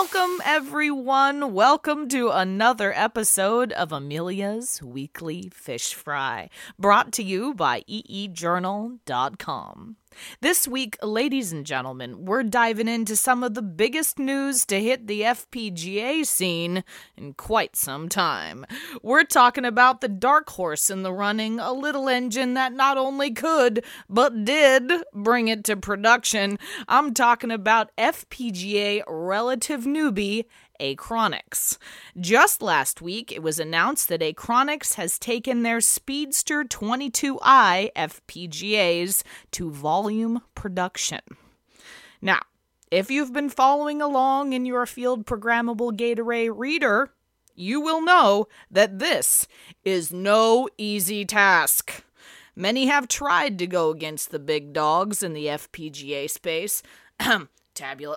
Welcome, everyone. Welcome to another episode of Amelia's Weekly Fish Fry, brought to you by eejournal.com. This week, ladies and gentlemen, we're diving into some of the biggest news to hit the FPGA scene in quite some time. We're talking about the dark horse in the running, a little engine that not only could, but did bring it to production. I'm talking about FPGA relative newbie, Achronix. Just last week, it was announced that Achronix has taken their Speedster 22i FPGAs to volume production. Now, if you've been following along in your field programmable gate array reader, you will know that this is no easy task. Many have tried to go against the big dogs in the FPGA space, tabula,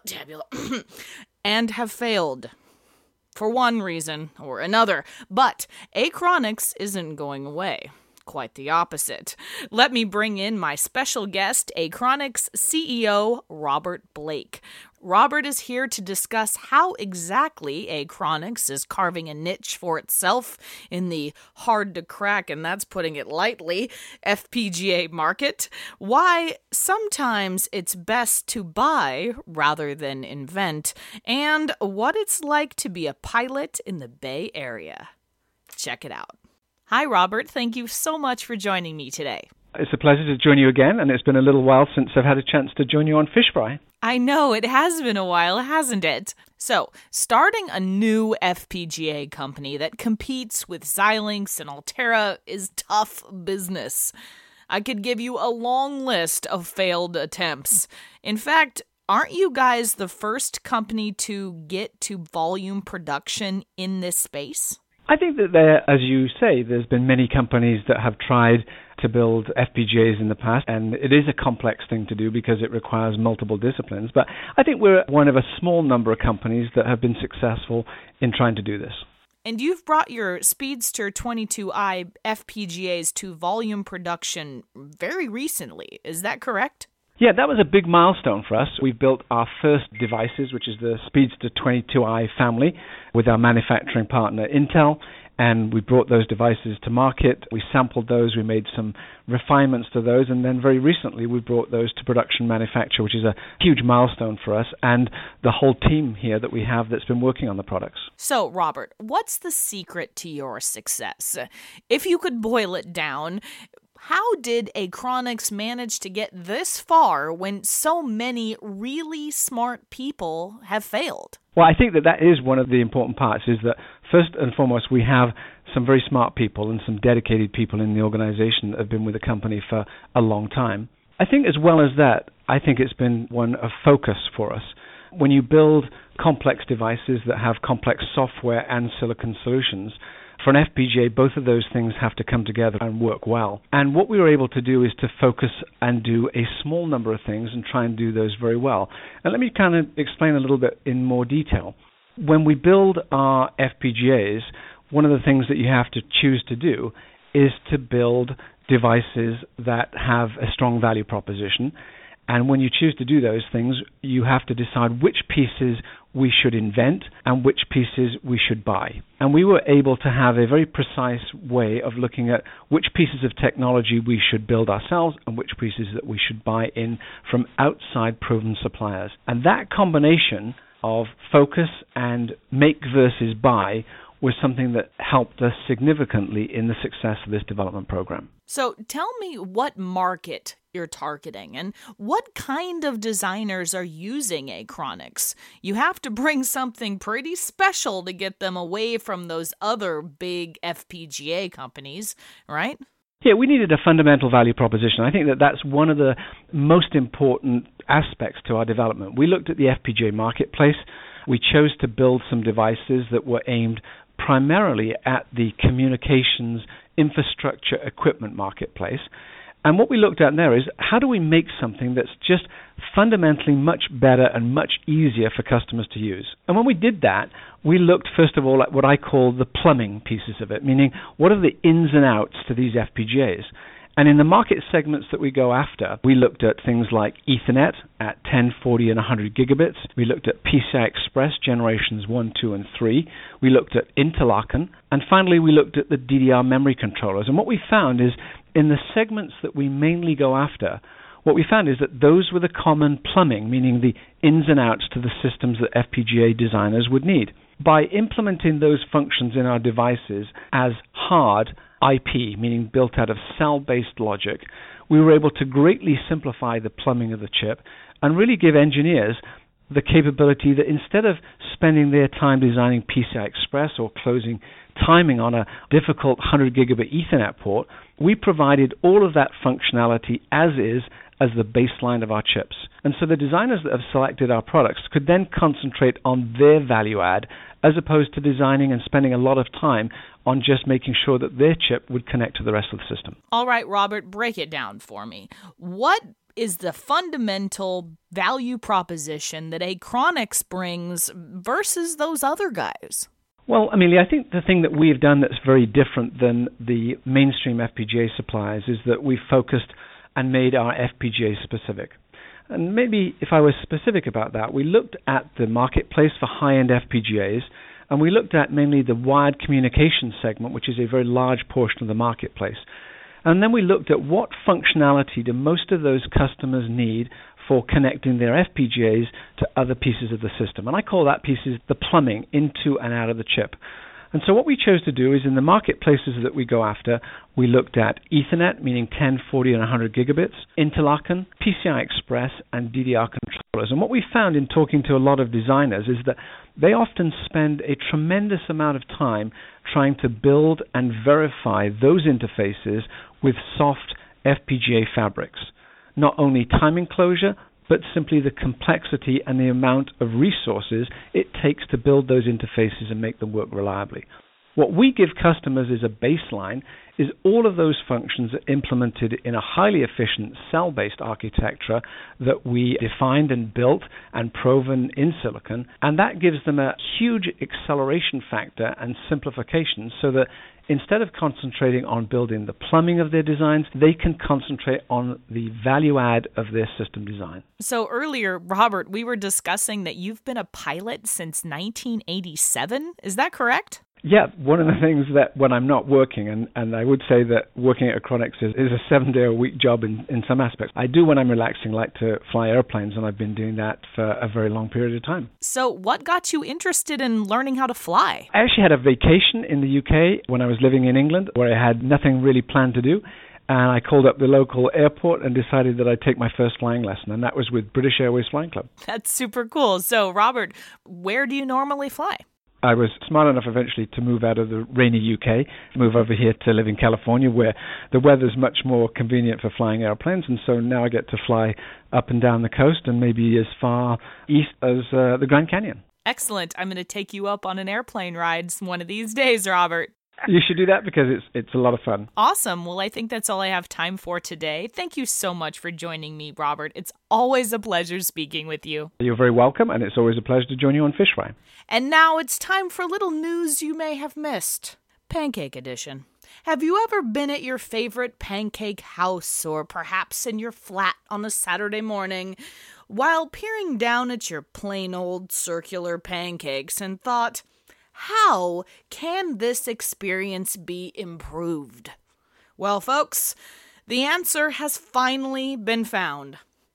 and have failed. For one reason or another. But Achronix isn't going away. Quite the opposite. Let me bring in my special guest, Achronix CEO, Robert Blake. Robert is here to discuss how exactly Achronix is carving a niche for itself in the hard-to-crack, and that's putting it lightly, FPGA market, why sometimes it's best to buy rather than invent, and what it's like to be a pilot in the Bay Area. Check it out. Hi, Robert. Thank you so much for joining me today. It's a pleasure to join you again, and it's been a little while since I've had a chance to join you on Fish Fry. I know, it has been a while, hasn't it? So, starting a new FPGA company that competes with Xilinx and Altera is tough business. I could give you a long list of failed attempts. In fact, aren't you guys the first company to get to volume production in this space? I think that as you say, there's been many companies that have tried to build FPGAs in the past, and it is a complex thing to do because it requires multiple disciplines. But I think we're one of a small number of companies that have been successful in trying to do this. And you've brought your Speedster 22i FPGAs to volume production very recently. Is that correct? Yeah, that was a big milestone for us. We built our first devices, which is the Speedster 22i family, with our manufacturing partner Intel, and we brought those devices to market. We sampled those, we made some refinements to those, and then very recently we brought those to production manufacture, which is a huge milestone for us, and the whole team here that we have that's been working on the products. So, Robert, what's the secret to your success? If you could boil it down, how did Achronix manage to get this far when so many really smart people have failed? Well, I think that is one of the important parts, is that first and foremost, we have some very smart people and some dedicated people in the organization that have been with the company for a long time. I think as well as that, I think it's been one of focus for us. When you build complex devices that have complex software and silicon solutions, for an FPGA, both of those things have to come together and work well. And what we were able to do is to focus and do a small number of things and try and do those very well. And let me kind of explain a little bit in more detail. When we build our FPGAs, one of the things that you have to choose to do is to build devices that have a strong value proposition. And when you choose to do those things, you have to decide which pieces we should invent and which pieces we should buy. And we were able to have a very precise way of looking at which pieces of technology we should build ourselves and which pieces that we should buy in from outside proven suppliers. And that combination of focus and make versus buy was something that helped us significantly in the success of this development program. So tell me what market you're targeting and what kind of designers are using Achronix. You have to bring something pretty special to get them away from those other big FPGA companies, right? Yeah, we needed a fundamental value proposition. I think that that's one of the most important aspects to our development. We looked at the FPGA marketplace. We chose to build some devices that were aimed primarily at the communications infrastructure equipment marketplace. And what we looked at there is, how do we make something that's just fundamentally much better and much easier for customers to use? And when we did that, we looked first of all at what I call the plumbing pieces of it, meaning what are the ins and outs to these FPGAs? And in the market segments that we go after, we looked at things like Ethernet at 10, 40, and 100 gigabits. We looked at PCI Express generations 1, 2, and 3. We looked at Interlaken. And finally, we looked at the DDR memory controllers. And what we found is, in the segments that we mainly go after, what we found is that those were the common plumbing, meaning the ins and outs to the systems that FPGA designers would need. By implementing those functions in our devices as hard IP, meaning built out of cell-based logic, we were able to greatly simplify the plumbing of the chip and really give engineers the capability that instead of spending their time designing PCI Express or closing timing on a difficult 100 gigabit Ethernet port, we provided all of that functionality as is as the baseline of our chips. And so the designers that have selected our products could then concentrate on their value add as opposed to designing and spending a lot of time on just making sure that their chip would connect to the rest of the system. All right, Robert, break it down for me. What is the fundamental value proposition that Achronix brings versus those other guys? Well, Amelia, I think the thing that we've done that's very different than the mainstream FPGA suppliers is that we've focused and made our FPGA specific. And maybe if I was specific about that, we looked at the marketplace for high-end FPGAs, and we looked at mainly the wired communication segment, which is a very large portion of the marketplace. And then we looked at what functionality do most of those customers need for connecting their FPGAs to other pieces of the system. And I call that pieces the plumbing into and out of the chip. And so what we chose to do is in the marketplaces that we go after, we looked at Ethernet, meaning 10, 40, and 100 gigabits, Interlaken, PCI Express, and DDR controllers. And what we found in talking to a lot of designers is that they often spend a tremendous amount of time trying to build and verify those interfaces with soft FPGA fabrics. Not only time enclosure, but simply the complexity and the amount of resources it takes to build those interfaces and make them work reliably. What we give customers as a baseline is all of those functions are implemented in a highly efficient cell-based architecture that we defined and built and proven in silicon, and that gives them a huge acceleration factor and simplification so that instead of concentrating on building the plumbing of their designs, they can concentrate on the value add of their system design. So earlier, Robert, we were discussing that you've been a pilot since 1987. Is that correct? Yeah, one of the things that when I'm not working, and I would say that working at Achronix is a 7-day-a-week job in some aspects. I do when I'm relaxing like to fly airplanes, and I've been doing that for a very long period of time. So what got you interested in learning how to fly? I actually had a vacation in the UK when I was living in England where I had nothing really planned to do. And I called up the local airport and decided that I'd take my first flying lesson, and that was with British Airways Flying Club. That's super cool. So, Robert, where do you normally fly? I was smart enough eventually to move out of the rainy UK, move over here to live in California where the weather's much more convenient for flying airplanes, and so now I get to fly up and down the coast and maybe as far east as the Grand Canyon. Excellent. I'm going to take you up on an airplane ride one of these days, Robert. You should do that because it's a lot of fun. Awesome. Well, I think that's all I have time for today. Thank you so much for joining me, Robert. It's always a pleasure speaking with you. You're very welcome, and it's always a pleasure to join you on Fish Fry. And now it's time for little news you may have missed. Pancake edition. Have you ever been at your favorite pancake house or perhaps in your flat on a Saturday morning while peering down at your plain old circular pancakes and thought, how can this experience be improved? Well, folks, the answer has finally been found.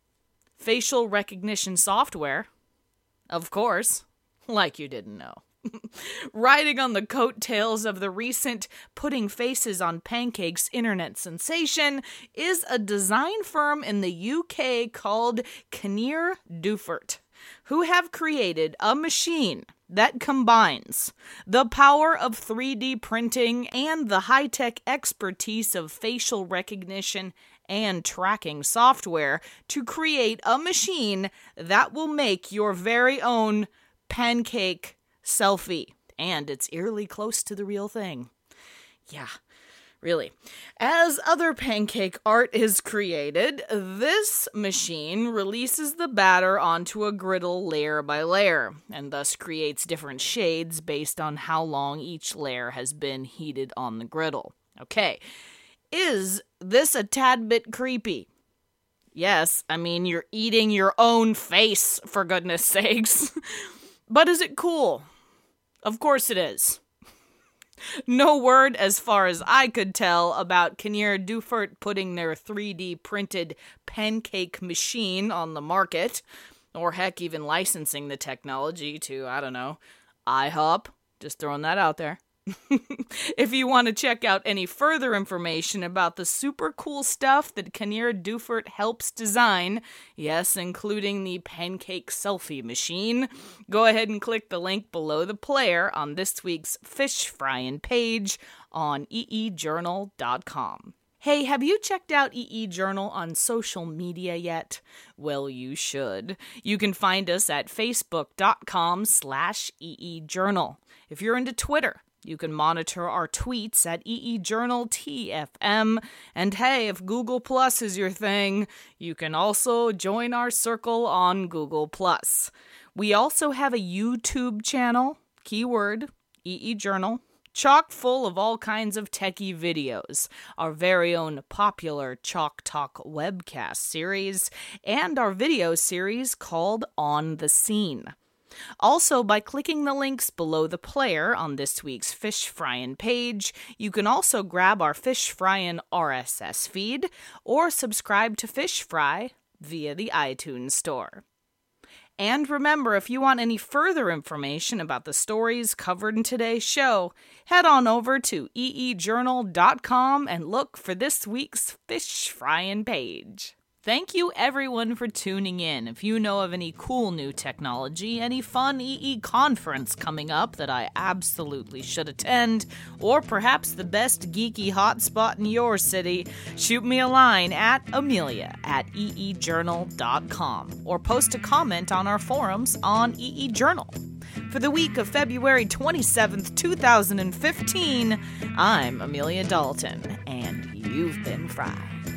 Facial recognition software. Of course, like you didn't know. Riding on the coattails of the recent putting faces on pancakes internet sensation is a design firm in the UK called Kinnear Dufert, who have created a machine that combines the power of 3D printing and the high-tech expertise of facial recognition and tracking software to create a machine that will make your very own pancake selfie. And it's eerily close to the real thing. Yeah. Really. As other pancake art is created, this machine releases the batter onto a griddle layer by layer, and thus creates different shades based on how long each layer has been heated on the griddle. Okay. Is this a tad bit creepy? Yes, I mean, you're eating your own face, for goodness sakes. But is it cool? Of course it is. No word, as far as I could tell, about Kinnear Dufert putting their 3D printed pancake machine on the market, or heck, even licensing the technology to, I don't know, IHOP. Just throwing that out there. If you want to check out any further information about the super cool stuff that Kinnear Dufert helps design, yes, including the pancake selfie machine, go ahead and click the link below the player on this week's Fish Fryin' page on eejournal.com. Hey, have you checked out EE Journal on social media yet? Well, you should. You can find us at facebook.com/EEJournal. If you're into Twitter, you can monitor our tweets at EEJournalTFM. And hey, if Google Plus is your thing, you can also join our circle on Google Plus. We also have a YouTube channel, keyword, EE Journal, chock full of all kinds of techie videos, our very own popular Chalk Talk webcast series, and our video series called On the Scene. Also, by clicking the links below the player on this week's Fish Fryin' page, you can also grab our Fish Fryin' RSS feed or subscribe to Fish Fry via the iTunes Store. And remember, if you want any further information about the stories covered in today's show, head on over to eejournal.com and look for this week's Fish Fryin' page. Thank you everyone for tuning in. If you know of any cool new technology, any fun EE conference coming up that I absolutely should attend, or perhaps the best geeky hotspot in your city, shoot me a line at amelia@eejournal.com or post a comment on our forums on EE Journal. For the week of February 27th, 2015, I'm Amelia Dalton, and you've been fried.